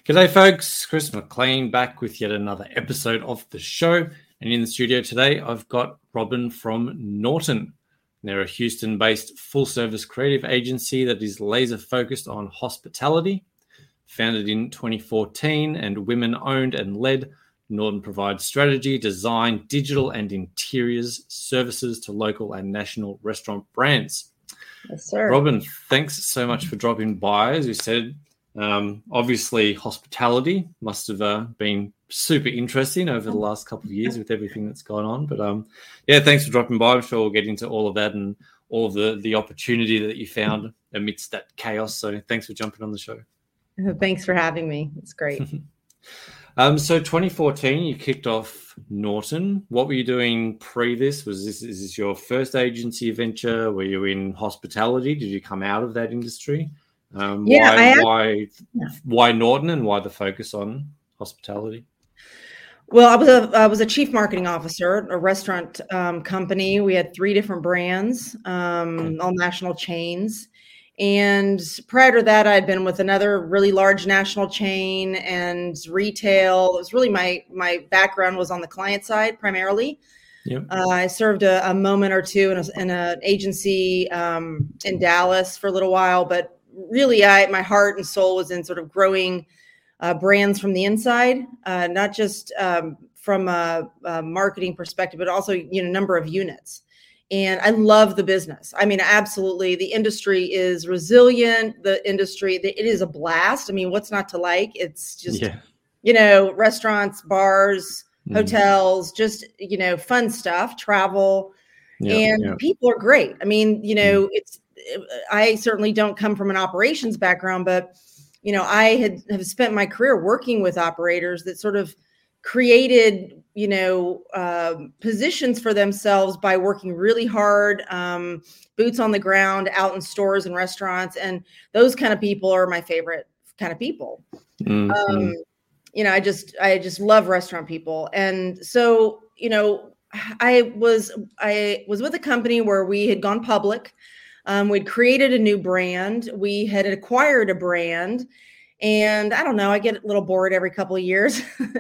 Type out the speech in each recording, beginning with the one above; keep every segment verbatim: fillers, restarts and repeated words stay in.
G'day folks, Chris McLean back with yet another episode of the show. And in the studio today, I've got Robin from Norton. They're a Houston-based full-service creative agency that is laser-focused on hospitality. Founded in twenty fourteen and women-owned and led, Norton provides strategy, design, digital and interiors services to local and national restaurant brands. Yes, sir. Robin, thanks so much for dropping by. As you said, um, obviously hospitality must have uh, been super interesting over the last couple of years with everything that's gone on. But um, yeah, thanks for dropping by. I'm sure we'll get into all of that and all of the, the opportunity that you found amidst that chaos. So thanks for jumping on the show. Thanks for having me. It's great. um, so twenty fourteen, you kicked off Norton. What were you doing pre this? Was this is this your first agency venture? Were you in hospitality? Did you come out of that industry? Um, yeah, why, I, why, yeah. why Norton and why the focus on hospitality? Well, I was a I was a chief marketing officer at a restaurant um, company. We had three different brands, um, okay. all national chains. And prior to that, I'd been with another really large national chain and retail. It was really my my background was on the client side primarily. Yep. Uh, I served a, a moment or two in, a, in an agency um, in Dallas for a little while, but really, I my heart and soul was in sort of growing uh, brands from the inside, uh, not just um, from a, a marketing perspective, but also you know number of units. And I love the business. I mean, absolutely, the industry is resilient. The industry, it is a blast. I mean, what's not to like? It's just yeah. you know restaurants, bars, mm. hotels, just you know fun stuff, travel, yeah, and yeah. people are great. I mean, you know, mm. it's. I certainly don't come from an operations background, but, you know, I had have spent my career working with operators that sort of created, you know, uh, positions for themselves by working really hard, um, boots on the ground, out in stores and restaurants. And those kind of people are my favorite kind of people. Mm-hmm. Um, you know, I just I just love restaurant people. And so, you know, I was I was with a company where we had gone public. Um, we'd created a new brand. We had acquired a brand, and I don't know, I get a little bored every couple of years.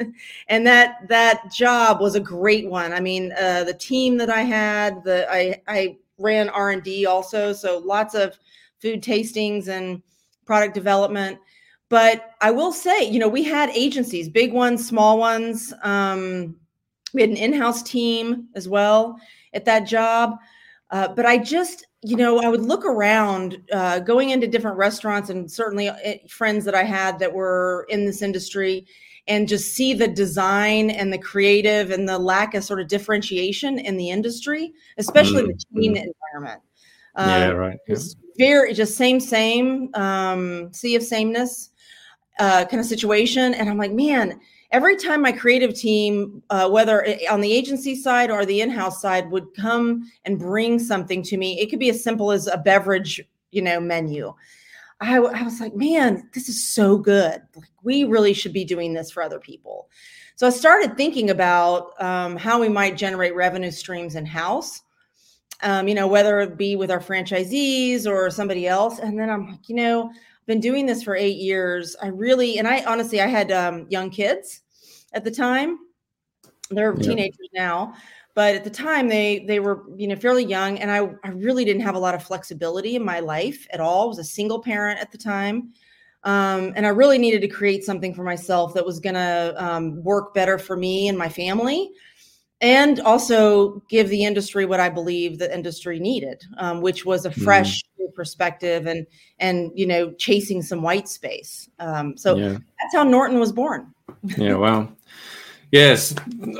And that that job was a great one. I mean, uh, the team that I had, the I, I ran R and D also, so lots of food tastings and product development. But I will say, you know, we had agencies, big ones, small ones. Um, we had an in-house team as well at that job. Uh, but I just, you know, I would look around uh, going into different restaurants and certainly friends that I had that were in this industry and just see the design and the creative and the lack of sort of differentiation in the industry, especially mm, the chain mm. environment. Um, yeah, right. Yeah. Just very, just same, same, um, sea of sameness uh, kind of situation. And I'm like, man, every time my creative team, uh, whether on the agency side or the in-house side, would come and bring something to me, it could be as simple as a beverage, you know, menu. I, I was like, man, this is so good. Like, we really should be doing this for other people. So I started thinking about um, how we might generate revenue streams in-house, um, you know, whether it be with our franchisees or somebody else. And then I'm like, you know, I've been doing this for eight years. I really, and I honestly, I had um, young kids at the time. They're yeah. teenagers now, but at the time they they were, you know, fairly young. And I, I really didn't have a lot of flexibility in my life at all. I was a single parent at the time. Um, and I really needed to create something for myself that was going to um, work better for me and my family, and also give the industry what I believe the industry needed, um, which was a fresh mm. perspective and, and, you know, chasing some white space. Um, so yeah. that's how Norton was born. Yeah, wow. Yes,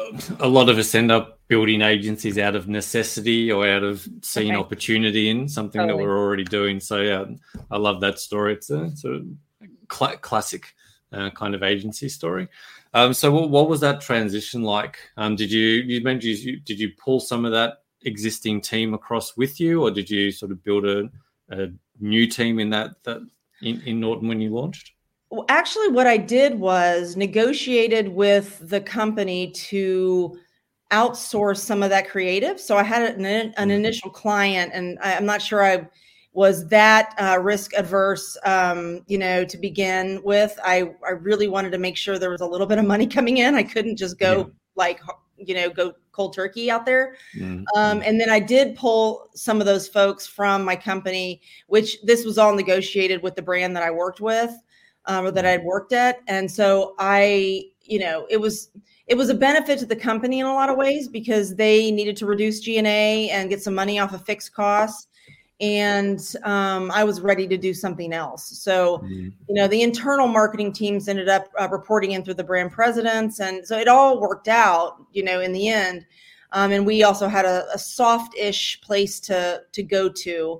a lot of us end up building agencies out of necessity or out of seeing okay. opportunity in something totally. that we're already doing. So yeah, I love that story. It's a, it's a cl- classic uh, kind of agency story. Um, so what, what was that transition like? Um, did you, you mentioned, you, did you pull some of that existing team across with you, or did you sort of build a, a new team in that, that in, in Norton when you launched? Well, actually, what I did was negotiated with the company to outsource some of that creative. So I had an, an initial client, and I, I'm not sure I was that uh, risk adverse, um, you know, to begin with. I, I really wanted to make sure there was a little bit of money coming in. I couldn't just go yeah. like, you know, go cold turkey out there. Mm-hmm. Um, and then I did pull some of those folks from my company, which this was all negotiated with the brand that I worked with, um, or that I'd worked at. And so I, you know, it was, it was a benefit to the company in a lot of ways because they needed to reduce G and A and get some money off of fixed costs. And um, I was ready to do something else. So, mm-hmm. you know, the internal marketing teams ended up uh, reporting in through the brand presidents. And so it all worked out, you know, in the end. Um, and we also had a, a soft-ish place to, to go to.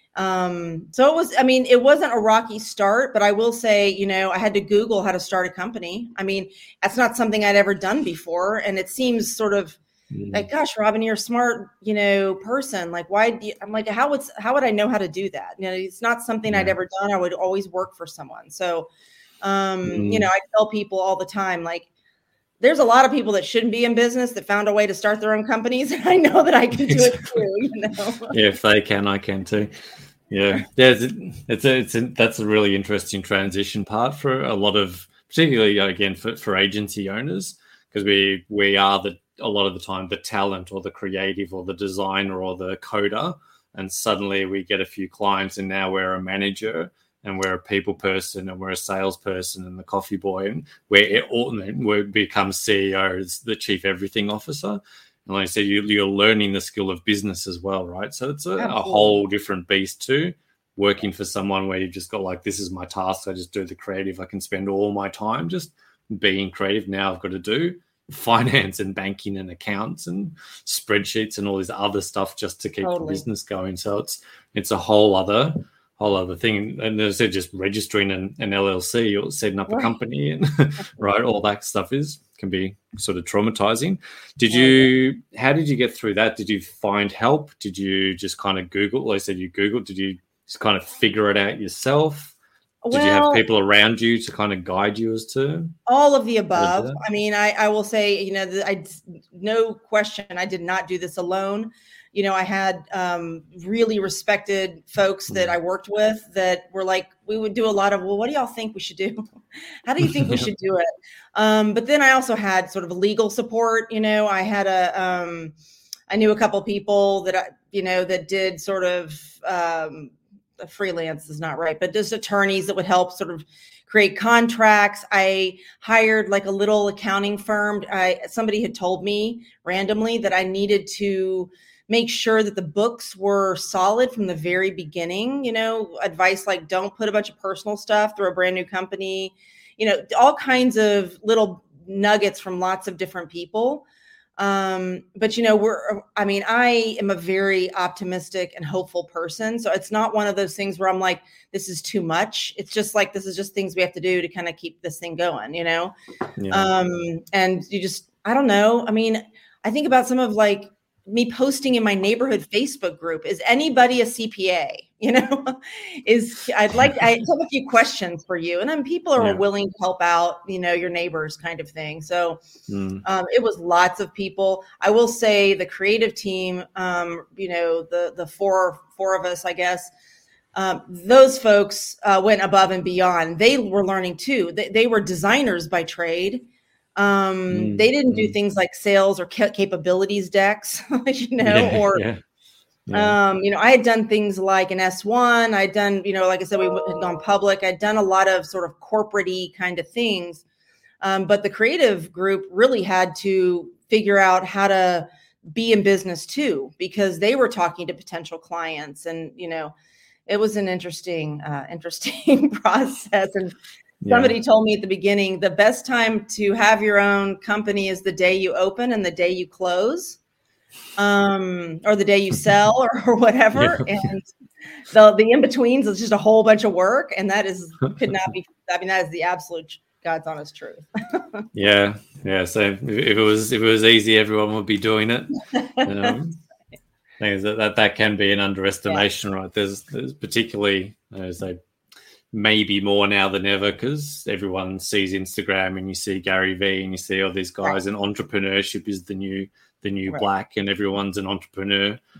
Um, so it was, I mean, it wasn't a rocky start, but I will say, you know, I had to Google how to start a company. I mean, that's not something I'd ever done before. And it seems sort of, like, gosh, Robin, you're a smart, you know, person. Like, why do you, I'm like, how would, how would I know how to do that? You know, it's not something yeah. I'd ever done. I would always work for someone. So, um, mm. you know, I tell people all the time, like, there's a lot of people that shouldn't be in business that found a way to start their own companies. And I know that I can do it too, you know? Yeah, if they can, I can too. Yeah. Yeah. It's, it's, a, it's a, that's a really interesting transition part for a lot of, particularly again, for, for agency owners, because we, we are the, a lot of the time the talent or the creative or the designer or the coder, and suddenly we get a few clients and now we're a manager and we're a people person and we're a salesperson and the coffee boy, and we're it all, we become C E Os, the chief everything officer. And like I said, you, you're learning the skill of business as well, right? So it's a, a whole different beast too, working for someone where you've just got like, this is my task, I just do the creative, I can spend all my time just being creative. Now I've got to do finance and banking and accounts and spreadsheets and all this other stuff just to keep totally. the business going. So it's it's a whole other whole other thing. And as I said, just registering an, an L L C or setting up right. a company and right, all that stuff is can be sort of traumatizing. Did you how did you get through that? Did you find help? Did you just kind of Google? Like I said, you Googled, did you just kind of figure it out yourself? Did well, you have people around you to kind of guide you as to all of the above? I mean, I, I will say, you know, I no question, I did not do this alone. You know, I had um, really respected folks that I worked with that were like, we would do a lot of, well, what do y'all think we should do? How do you think we should do it? Um, but then I also had sort of legal support. You know, I had a, um, I knew a couple people that I, you know, that did sort of. Um, freelance is not right, but just attorneys that would help sort of create contracts. I hired like a little accounting firm. I, somebody had told me randomly that I needed to make sure that the books were solid from the very beginning, you know, advice like don't put a bunch of personal stuff through a brand new company, you know, all kinds of little nuggets from lots of different people. Um, but you know, we're, I mean, I am a very optimistic and hopeful person. So it's not one of those things where I'm like, this is too much. It's just like, this is just things we have to do to kind of keep this thing going, you know? Yeah. Um, and you just, I don't know. I mean, I think about some of like me posting in my neighborhood Facebook group. Is anybody a C P A? You know, is I'd like, I have a few questions for you. And then people are yeah. willing to help out, you know, your neighbors kind of thing. So mm. um, it was lots of people. I will say the creative team, um, you know, the, the four, four of us, I guess, um, those folks uh, went above and beyond. They were learning too. They, they were designers by trade. Um, mm. They didn't do things like sales or ca- capabilities decks, you know, yeah, or, yeah. Yeah. Um, you know, I had done things like an S one. I'd done, you know, like I said, we had gone public. I'd done a lot of sort of corporate-y kind of things. Um, but the creative group really had to figure out how to be in business too, because they were talking to potential clients. And, you know, it was an interesting, uh, interesting process. And somebody yeah. told me at the beginning, the best time to have your own company is the day you open and the day you close. Um, or the day you sell or, or whatever. Yeah. And the, the in-betweens is just a whole bunch of work. And that is, could not be, I mean, that is the absolute God's honest truth. yeah. Yeah. So if it was, if it was easy, everyone would be doing it. Um, things that, that, that can be an underestimation, yeah. right? There's, there's particularly, as I maybe more now than ever, because everyone sees Instagram and you see Gary Vee and you see all these guys right. and entrepreneurship is the new, the new right. black, and everyone's an entrepreneur.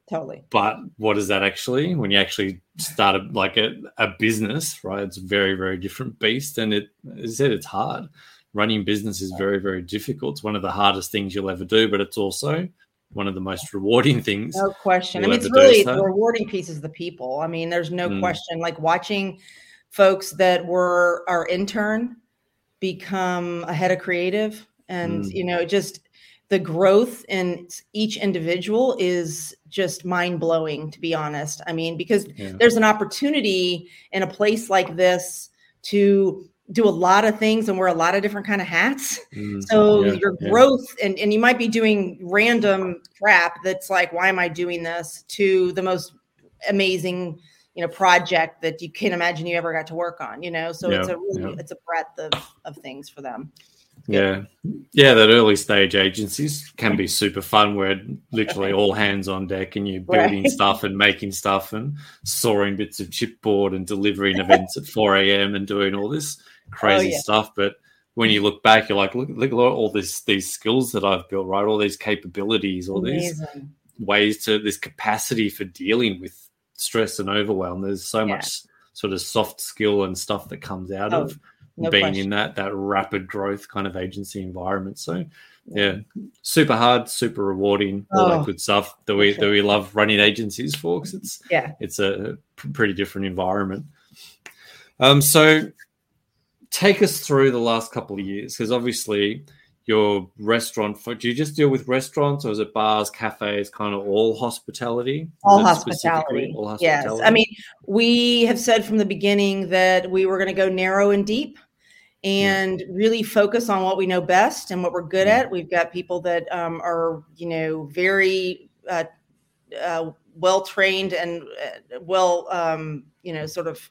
Totally. But what is that actually? When you actually start a, like a, a business, right? It's a very, very different beast. And it, as I said, it's hard. Running business is very, very difficult. It's one of the hardest things you'll ever do, but it's also one of the most rewarding things. No question. I mean, it's really so. The rewarding piece is the people. I mean, there's no mm. question. Like watching folks that were our intern become a head of creative, and mm. you know, just the growth in each individual is just mind blowing, to be honest. I mean, because yeah. there's an opportunity in a place like this to do a lot of things and wear a lot of different kind of hats. Mm, so yeah, your growth yeah. and, and you might be doing random crap that's like, why am I doing this, to the most amazing, you know, project that you can't imagine you ever got to work on, you know? So yeah, it's a really, yeah. it's a breadth of, of things for them. Yeah. Yeah. That early stage agencies can be super fun where literally all hands on deck and you're building right. stuff and making stuff and sawing bits of chipboard and delivering events at four a.m. and doing all this crazy oh, yeah. stuff. But when you look back, you're like, look, look at all this, these skills that I've built, right? All these capabilities, all Amazing. These ways to this capacity for dealing with stress and overwhelm. There's so yeah. much sort of soft skill and stuff that comes out oh. of No being question. In that that rapid growth kind of agency environment. So yeah, super hard, super rewarding, all oh, that good stuff that we sure. that we love running agencies for, because it's yeah, it's a pretty different environment. Um, so take us through the last couple of years, because obviously your restaurant, do you just deal with restaurants, or is it bars, cafes, kind of all hospitality? All hospitality. all hospitality. Yes. I mean, we have said from the beginning that we were going to go narrow and deep and yeah. really focus on what we know best and what we're good yeah. at. We've got people that um, are, you know, very uh, uh, well-trained and uh, well, um, you know, sort of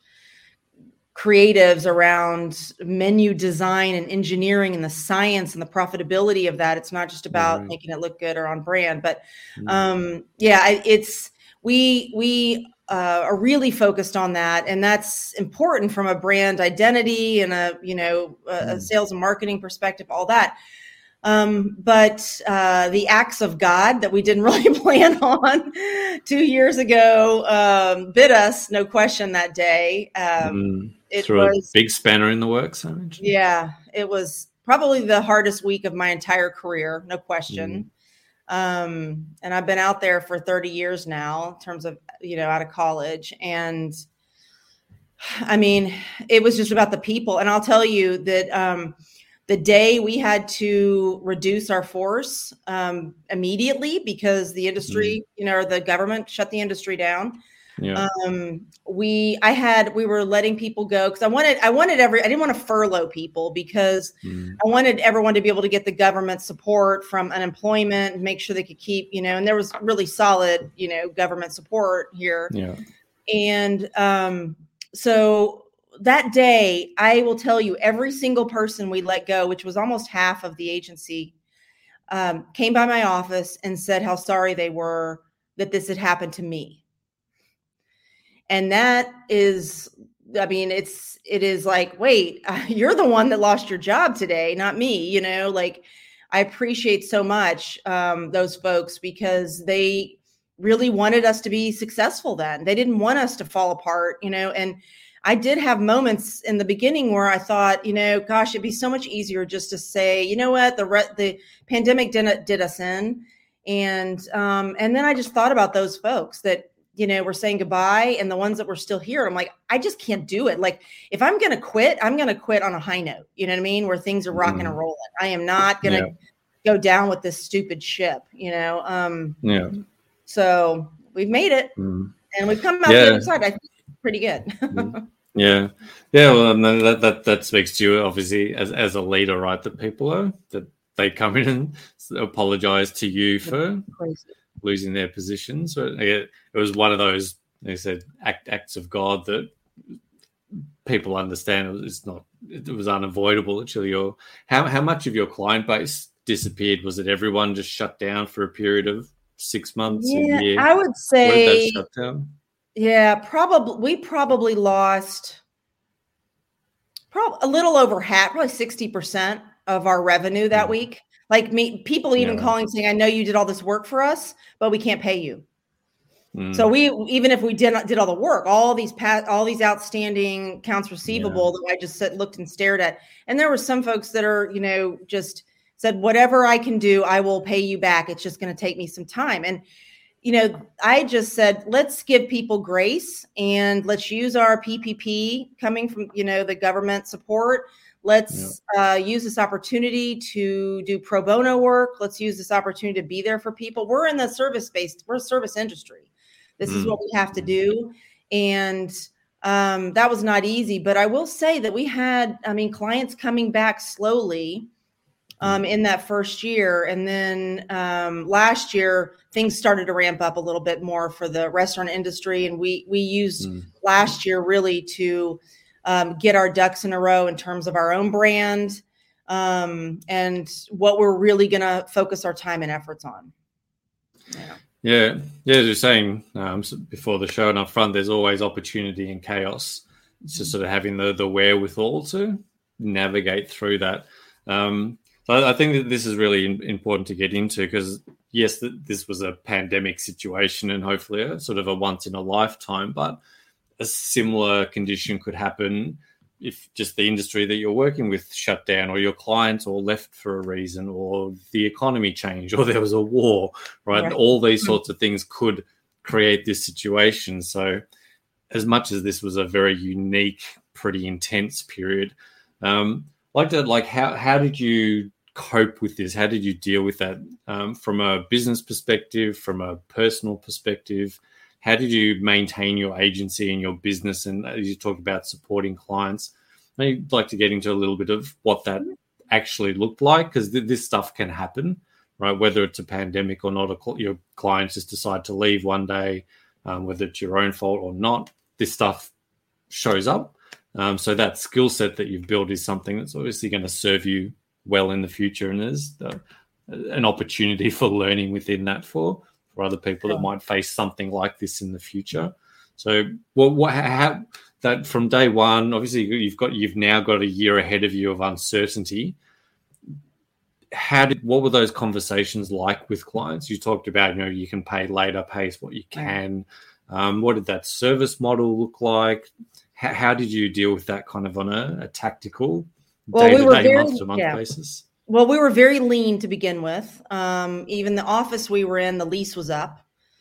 creatives around menu design and engineering and the science and the profitability of that. It's not just about right. making it look good or on brand, but um, yeah, it's, we, we uh, are really focused on that. And that's important from a brand identity and a, you know, a, mm. a sales and marketing perspective, all that. Um, but uh, the acts of God that we didn't really plan on two years ago um, bit us, no question, that day. Um, mm. It Through was a big spanner in the works. I mentioned. Yeah, it was probably the hardest week of my entire career, no question. Mm. Um, and I've been out there for thirty years now, in terms of, you know, out of college. And I mean, it was just about the people. And I'll tell you that um, the day we had to reduce our force um, immediately because the industry, mm. you know, or the government shut the industry down. Yeah. Um, we, I had, we were letting people go because I wanted, I wanted every, I didn't want to furlough people because mm. I wanted everyone to be able to get the government support from unemployment and make sure they could keep, you know, and there was really solid, you know, government support here. Yeah. And, um, so that day, I will tell you, every single person we let go, which was almost half of the agency, um, came by my office and said how sorry they were that this had happened to me. And that is, I mean, it's, it is like, wait, uh, you're the one that lost your job today, not me, you know, like I appreciate so much um, those folks because they really wanted us to be successful then. They didn't want us to fall apart, you know, and I did have moments in the beginning where I thought, you know, gosh, it'd be so much easier just to say, you know what, the re- the pandemic did, did us in. And, um, and then I just thought about those folks that, you know, we're saying goodbye and the ones that were still here. I'm like, I just can't do it. Like, if I'm going to quit, I'm going to quit on a high note, you know what I mean? Where things are rocking mm. and rolling. I am not going to yeah. go down with this stupid ship, you know? Um, yeah. So we've made it mm. and we've come out yeah. the other side. I think pretty good. mm. Yeah. Yeah. Well, and that, that, that speaks to you obviously as, as a leader, right? That people are, that they come in and apologize to you for crazy. Losing their positions. But it, it was one of those, they said, act, acts of God that people understand. It was, it's not, it was unavoidable. Actually, your how how much of your client base disappeared? Was it everyone just shut down for a period of six months? Yeah, a year? I would say. Shut down? Yeah, probably. We probably lost probably a little over half, probably sixty percent of our revenue that mm. week. Like me, people even yeah. calling saying, I know you did all this work for us, but we can't pay you. Mm. So we, even if we did did all the work, all these past, all these outstanding accounts receivable yeah. that I just sat, looked and stared at, and there were some folks that are, you know, just said, whatever I can do, I will pay you back. It's just going to take me some time. And, you know, I just said, let's give people grace and let's use our P P P coming from, you know, the government support. Let's yeah. uh, use this opportunity to do pro bono work. Let's use this opportunity to be there for people. We're in the service-based, we're a service industry. This mm. is what we have to do. And um, that was not easy. But I will say that we had, I mean, clients coming back slowly um, in that first year. And then um, last year, things started to ramp up a little bit more for the restaurant industry. And we we used mm. last year really to um, get our ducks in a row in terms of our own brand um, and what we're really going to focus our time and efforts on. Yeah. Yeah, yeah. As you're saying um, before the show and up front, there's always opportunity and chaos. It's just sort of having the the wherewithal to navigate through that. Um, so I think that this is really important to get into because, yes, this was a pandemic situation and hopefully a sort of a once in a lifetime, but a similar condition could happen if just the industry that you're working with shut down or your clients all left for a reason or the economy changed or there was a war, right? right. All these sorts of things could create this situation. So as much as this was a very unique, pretty intense period, um, like to, like how, how did you cope with this? How did you deal with that um, from a business perspective, from a personal perspective? How did you maintain your agency and your business? And as you talk about supporting clients, I'd like to get into a little bit of what that actually looked like because th- this stuff can happen, right? Whether it's a pandemic or not, a, your clients just decide to leave one day, um, whether it's your own fault or not, this stuff shows up. Um, so that skill set that you've built is something that's obviously going to serve you well in the future, and there's the, an opportunity for learning within that for. for other people that might face something like this in the future. So what, what, how that from day one, obviously you've got, you've now got a year ahead of you of uncertainty. How did, what were those conversations like with clients? You talked about, you know, you can pay later, pay what you can. Um, what did that service model look like? How, how did you deal with that kind of on a, a tactical well, day-to-day, we month-to-month yeah. basis? Well, we were very lean to begin with. Um, even the office we were in, the lease was up.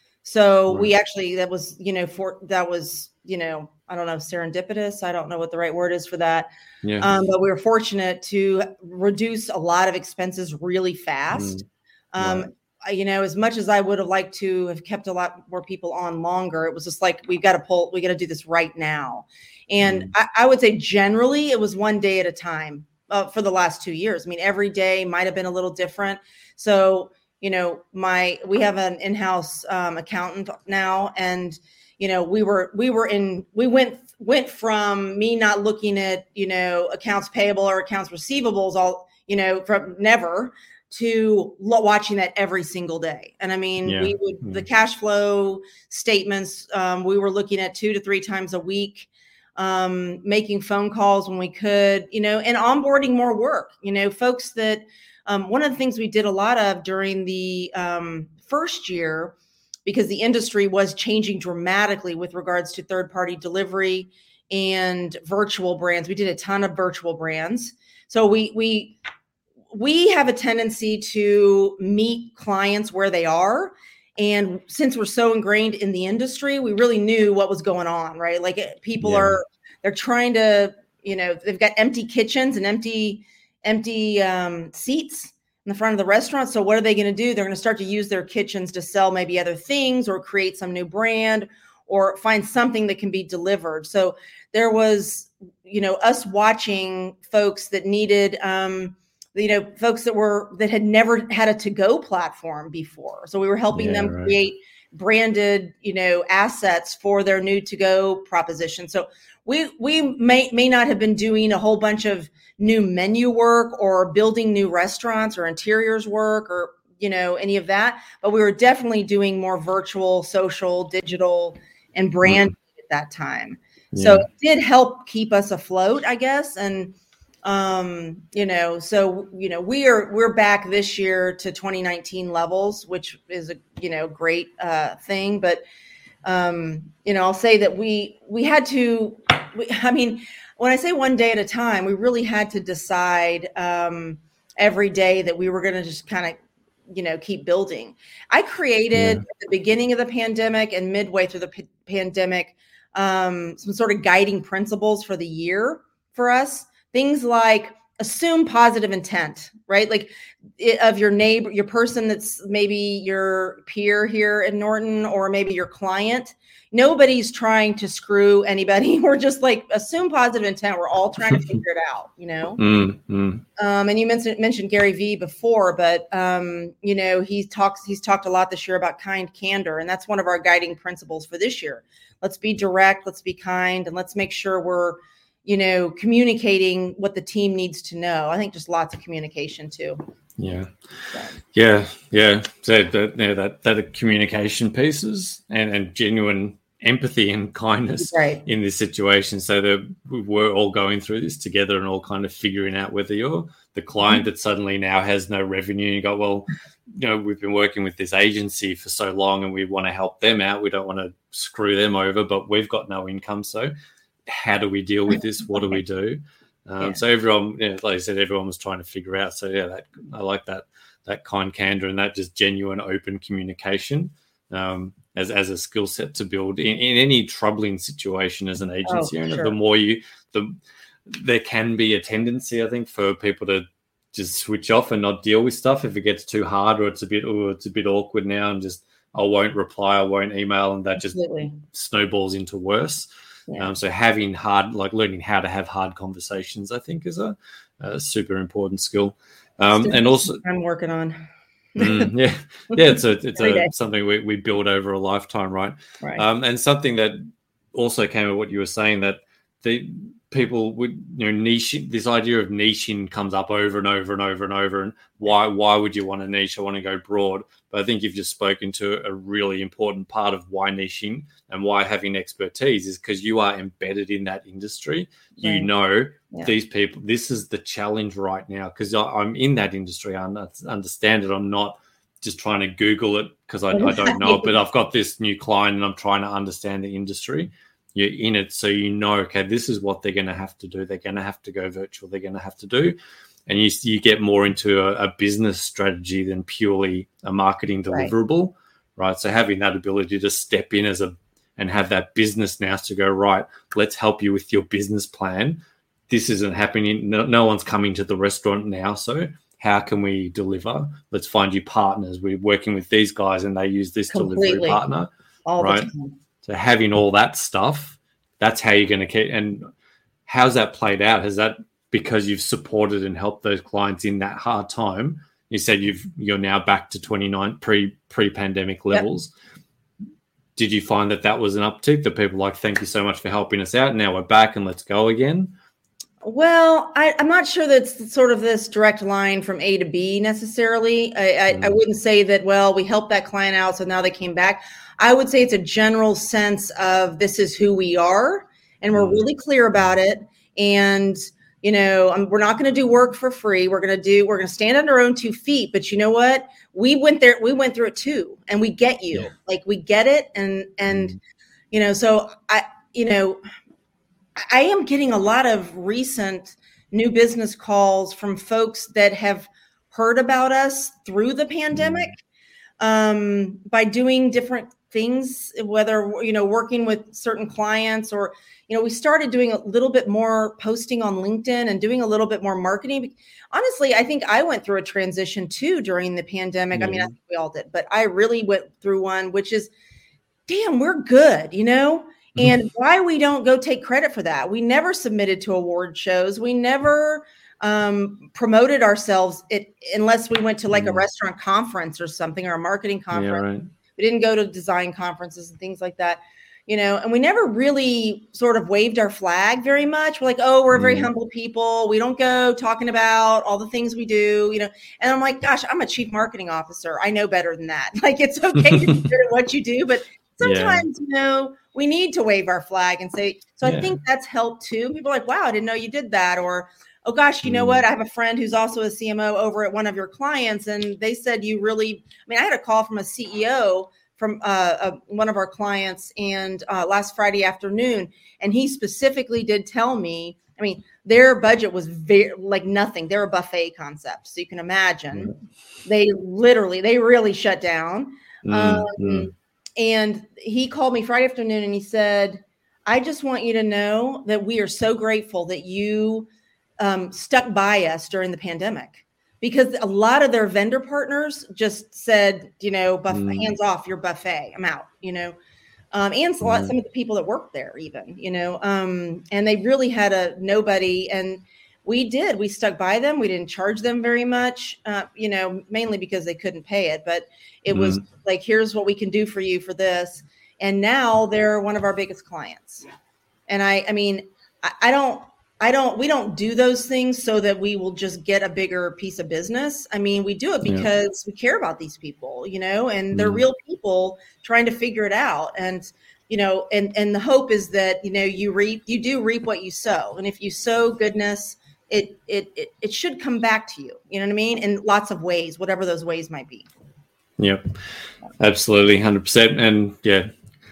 So right. we actually, that was, you know, for that was, you know, I don't know, serendipitous. I don't know what the right word is for that. Yeah. Um, but we were fortunate to reduce a lot of expenses really fast. Mm. Um, right. You know, as much as I would have liked to have kept a lot more people on longer, it was just like, we've got to pull, we got to do this right now. And mm. I, I would say generally it was one day at a time. Uh, for the last two years. I mean, every day might have been a little different. So, you know, my, we have an in-house um, accountant now, and, you know, we were, we were in, we went, went from me not looking at, you know, accounts payable or accounts receivables all, you know, from never to lo- watching that every single day. And I mean, yeah. we would, mm. the cash flow statements, um, we were looking at two to three times a week. Um, making phone calls when we could, you know, and onboarding more work, you know, folks that, um, one of the things we did a lot of during the um, first year, because the industry was changing dramatically with regards to third-party delivery and virtual brands. We did a ton of virtual brands. So we, we, we have a tendency to meet clients where they are. And since we're so ingrained in the industry, we really knew what was going on, right? Like people yeah. are, they're trying to, you know, they've got empty kitchens and empty, empty um, seats in the front of the restaurant. So what are they going to do? They're going to start to use their kitchens to sell maybe other things or create some new brand or find something that can be delivered. So there was, you know, us watching folks that needed, um, you know, folks that were, that had never had a to-go platform before. So we were helping yeah, them right. create branded, you know, assets for their new to-go proposition. So we, we may, may not have been doing a whole bunch of new menu work or building new restaurants or interiors work or, you know, any of that, but we were definitely doing more virtual, social, digital, and brand mm. at that time. Yeah. So it did help keep us afloat, I guess. And, Um, you know, so, you know, we are, we're back this year to twenty nineteen levels, which is a, you know, great, uh, thing, but, um, you know, I'll say that we, we had to, we, I mean, when I say one day at a time, we really had to decide um, every day that we were going to just kind of, you know, keep building. I created yeah. at the beginning of the pandemic and midway through the p- pandemic, um, some sort of guiding principles for the year for us. Things like assume positive intent, right? Like it, of your neighbor, your person that's maybe your peer here in Norton, or maybe your client. Nobody's trying to screw anybody. We're just like assume positive intent. We're all trying to figure it out, you know? Mm-hmm. Um, and you mentioned, mentioned Gary Vee before, but um, you know, he talks, he's talked a lot this year about kind candor. And that's one of our guiding principles for this year. Let's be direct, let's be kind, and let's make sure we're, you know, communicating what the team needs to know. I think just lots of communication too. Yeah. So. Yeah. Yeah. So that, yeah, that, that communication pieces and, and genuine empathy and kindness right. in this situation. So that we're all going through this together and all kind of figuring out whether you're the client mm-hmm. that suddenly now has no revenue. You go, well, you know, we've been working with this agency for so long and we want to help them out. We don't want to screw them over, but we've got no income. So how do we deal with this? What do we do? Um, yeah. So everyone, you know, like I said, everyone was trying to figure out. So yeah, that, I like that, that kind candor and that just genuine open communication um, as, as a skill set to build in, in any troubling situation as an agency owner. Oh, sure. The more you, the, there can be a tendency, I think, for people to just switch off and not deal with stuff if it gets too hard or it's a bit, oh, it's a bit awkward now and just, I won't reply, I won't email, and that just Absolutely. snowballs into worse. Yeah. Um, so having hard, like learning how to have hard conversations, I think is a, a super important skill. Um, and also, I'm working on. mm, yeah, yeah, it's a it's a something we, we build over a lifetime, right? Right. Um, and something that also came of what you were saying, that the people would, you know, niche, this idea of niching comes up over and over and over and over. And why why would you want to niche? I want to go broad. But I think you've just spoken to a really important part of why niching and why having expertise is because you are embedded in that industry. Right. You know, yeah. these people, this is the challenge right now because I'm in that industry. I understand it. I'm not just trying to Google it because I, I don't know it, but I've got this new client and I'm trying to understand the industry. You're in it, so you know, okay, this is what they're going to have to do. They're going to have to go virtual. They're going to have to do. And you you get more into a, a business strategy than purely a marketing deliverable, right. right? So having that ability to step in as a and have that business now to go, right, let's help you with your business plan. This isn't happening. No, no one's coming to the restaurant now, so how can we deliver? Let's find you partners. We're working with these guys and they use this Completely. delivery partner, all right? The time. So having all that stuff, that's how you're going to keep. And how's that played out? Has that because you've supported and helped those clients in that hard time? You said you've you're now back to twenty-nine pre pre pandemic levels. Yep. Did you find that that was an uptick? That people like, thank you so much for helping us out. Now we're back and let's go again. Well, I, I'm not sure that's sort of this direct line from A to B necessarily. I, I, mm. I wouldn't say that, well, we helped that client out, so now they came back. I would say it's a general sense of this is who we are, and we're mm. really clear about it. And, you know, um, we're not going to do work for free. We're going to do, we're going to stand on our own two feet. But you know what? We went there, we went through it too, and we get you. Yeah. Like we get it. And, and, mm. you know, so I, you know, I am getting a lot of recent new business calls from folks that have heard about us through the pandemic um, by doing different things, whether, you know, working with certain clients or, you know, we started doing a little bit more posting on LinkedIn and doing a little bit more marketing. Honestly, I think I went through a transition too during the pandemic. Mm-hmm. I mean, I think we all did, but I really went through one, which is, damn, we're good, you know? And why we don't go take credit for that. We never submitted to award shows. We never um, promoted ourselves it, unless we went to like mm. a restaurant conference or something or a marketing conference. Yeah, right. We didn't go to design conferences and things like that, you know, and we never really sort of waved our flag very much. We're like, oh, we're very mm. humble people. We don't go talking about all the things we do, you know, and I'm like, gosh, I'm a chief marketing officer. I know better than that. Like, it's okay to be good at what you do, but sometimes, yeah. you know, we need to wave our flag and say, so yeah. I think that's helped too. People are like, wow, I didn't know you did that. Or, oh gosh, you know mm. what? I have a friend who's also a C M O over at one of your clients. And they said you really, I mean, I had a call from a C E O from uh, uh, one of our clients, and uh, last Friday afternoon, and he specifically did tell me, I mean, their budget was very like nothing. They're a buffet concept, so you can imagine mm. they literally they really shut down. Mm, um, mm. And he called me Friday afternoon, and he said, "I just want you to know that we are so grateful that you um, stuck by us during the pandemic." Because a lot of their vendor partners just said, you know, buff- mm. hands off your buffet. I'm out, you know, um, and a lot, mm. some of the people that worked there even, you know, um, and they really had a nobody. And we did, we stuck by them. We didn't charge them very much, uh, you know, mainly because they couldn't pay it. But it mm. was like, here's what we can do for you for this. And now they're one of our biggest clients. And I, I mean, I, I don't, I don't, we don't do those things so that we will just get a bigger piece of business. I mean, we do it because yeah. we care about these people, you know, and they're mm. real people trying to figure it out. And, you know, and, and the hope is that, you know, you reap, you do reap what you sow. And if you sow goodness, it, it, it, it should come back to you. You know what I mean? In lots of ways, whatever those ways might be. Yeah, absolutely. one hundred percent. And yeah,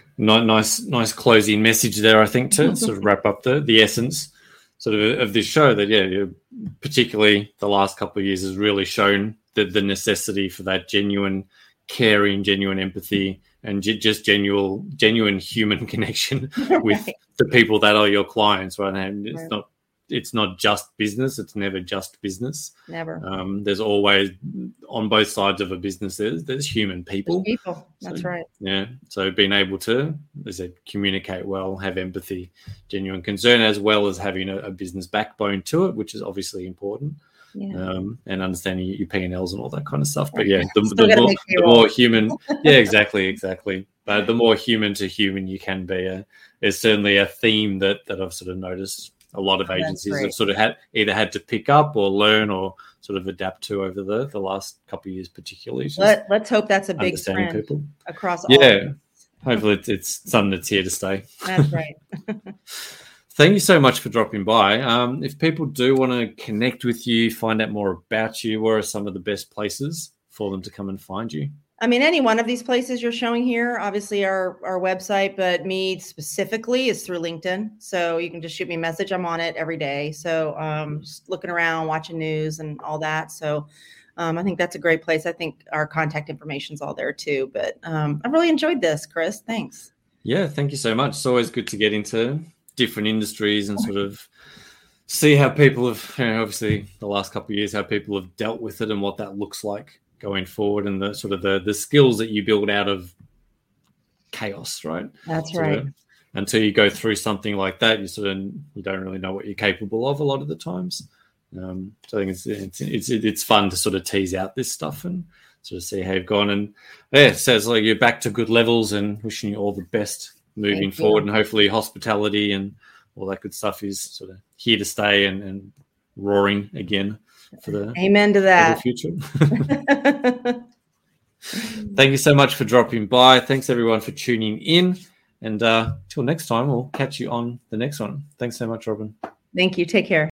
nice, nice closing message there, I think, to sort of wrap up the, the essence sort of of this show that, yeah, particularly the last couple of years has really shown the, the necessity for that genuine caring, genuine empathy, and g- just genuine, genuine human connection with right. the people that are your clients, right? And it's right. not, it's not just business. It's never just business. Never. Um, there's always on both sides of a business. There's there's human people. There's people. That's so, right. Yeah. So being able to, as I said, communicate well, have empathy, genuine concern, as well as having a, a business backbone to it, which is obviously important. Yeah. Um, and understanding your P and L's and all that kind of stuff. But yeah, the, the, more, the more human, yeah, exactly, exactly. But the more human to human you can be, uh, there's certainly a theme that that I've sort of noticed. A lot of agencies have sort of had either had to pick up or learn or sort of adapt to over the, the last couple of years, particularly. Let, let's hope that's a big trend people. across all. Yeah, hopefully it's, it's something that's here to stay. That's right. Thank you so much for dropping by. Um, if people do want to connect with you, find out more about you, where are some of the best places for them to come and find you? I mean, any one of these places you're showing here, obviously our, our website, but me specifically is through LinkedIn. So you can just shoot me a message. I'm on it every day. So um, just looking around, watching news and all that. So um, I think that's a great place. I think our contact information is all there too. But um, I really enjoyed this, Chris. Thanks. Yeah, thank you so much. It's always good to get into different industries and sort of see how people have, you know, obviously the last couple of years, how people have dealt with it and what that looks like going forward, and the sort of the the skills that you build out of chaos, right? That's sort right. Of, until you go through something like that, you sort of you don't really know what you're capable of a lot of the times. Um, so I think it's it's it's it's fun to sort of tease out this stuff and sort of see how you've gone. And yeah, it says like you're back to good levels, and wishing you all the best moving Thank forward. You. And hopefully hospitality and all that good stuff is sort of here to stay and, and roaring again. For the, Amen to that. For the future. Thank you so much for dropping by. Thanks everyone for tuning in. And uh, till next time, we'll catch you on the next one. Thanks so much, Robin. Thank you. Take care.